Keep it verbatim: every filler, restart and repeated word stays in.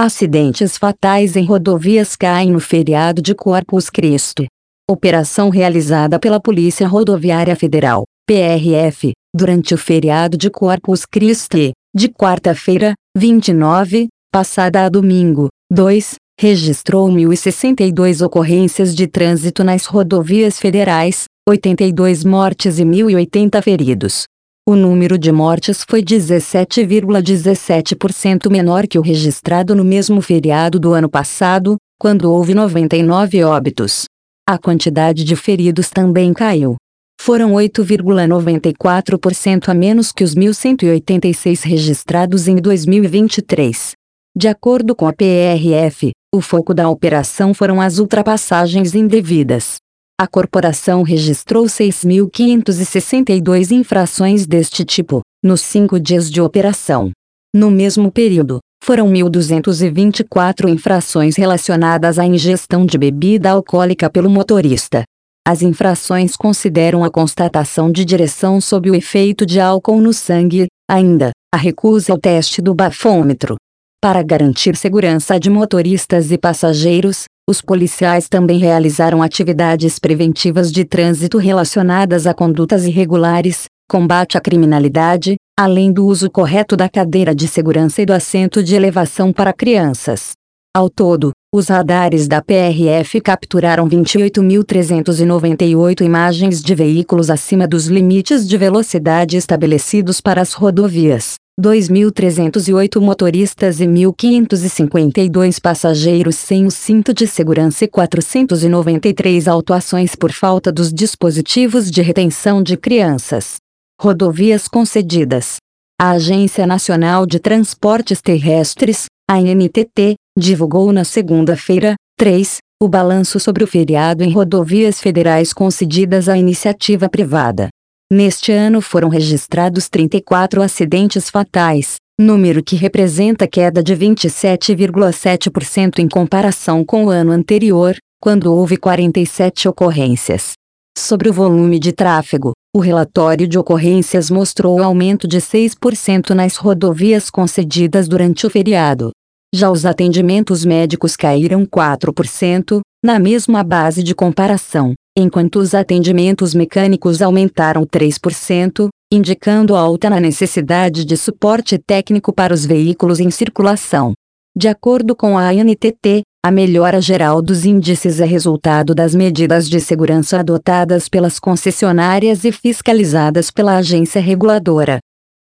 Acidentes fatais em rodovias caem no feriado de Corpus Christi. Operação realizada pela Polícia Rodoviária Federal, P R F, durante o feriado de Corpus Christi, de quarta-feira, vinte e nove, passada a domingo, dois, registrou mil e sessenta e duas ocorrências de trânsito nas rodovias federais, oitenta e duas mortes e mil e oitenta feridos. O número de mortes foi dezessete vírgula dezessete por cento menor que o registrado no mesmo feriado do ano passado, quando houve noventa e nove óbitos. A quantidade de feridos também caiu. Foram oito vírgula noventa e quatro por cento a menos que os mil cento e oitenta e seis registrados em dois mil e vinte e três. De acordo com a P R F, o foco da operação foram as ultrapassagens indevidas. A corporação registrou seis mil quinhentas e sessenta e duas infrações deste tipo, nos cinco dias de operação. No mesmo período, foram mil duzentas e vinte e quatro infrações relacionadas à ingestão de bebida alcoólica pelo motorista. As infrações consideram a constatação de direção sob o efeito de álcool no sangue, ainda, a recusa ao teste do bafômetro. Para garantir segurança de motoristas e passageiros, os policiais também realizaram atividades preventivas de trânsito relacionadas a condutas irregulares, combate à criminalidade, além do uso correto da cadeira de segurança e do assento de elevação para crianças. Ao todo, os radares da P R F capturaram vinte e oito mil trezentas e noventa e oito imagens de veículos acima dos limites de velocidade estabelecidos para as rodovias, dois mil trezentos e oito motoristas e mil quinhentos e cinquenta e dois passageiros sem o cinto de segurança e quatrocentas e noventa e três autuações por falta dos dispositivos de retenção de crianças. Rodovias concedidas. A Agência Nacional de Transportes Terrestres, A N T T, divulgou na segunda-feira, três, o balanço sobre o feriado em rodovias federais concedidas à iniciativa privada. Neste ano foram registrados trinta e quatro acidentes fatais, número que representa queda de vinte e sete vírgula sete por cento em comparação com o ano anterior, quando houve quarenta e sete ocorrências. Sobre o volume de tráfego, o relatório de ocorrências mostrou aumento de seis por cento nas rodovias concedidas durante o feriado. Já os atendimentos médicos caíram quatro por cento, na mesma base de comparação, enquanto os atendimentos mecânicos aumentaram três por cento, indicando alta na necessidade de suporte técnico para os veículos em circulação. De acordo com a A N T T, a melhora geral dos índices é resultado das medidas de segurança adotadas pelas concessionárias e fiscalizadas pela agência reguladora.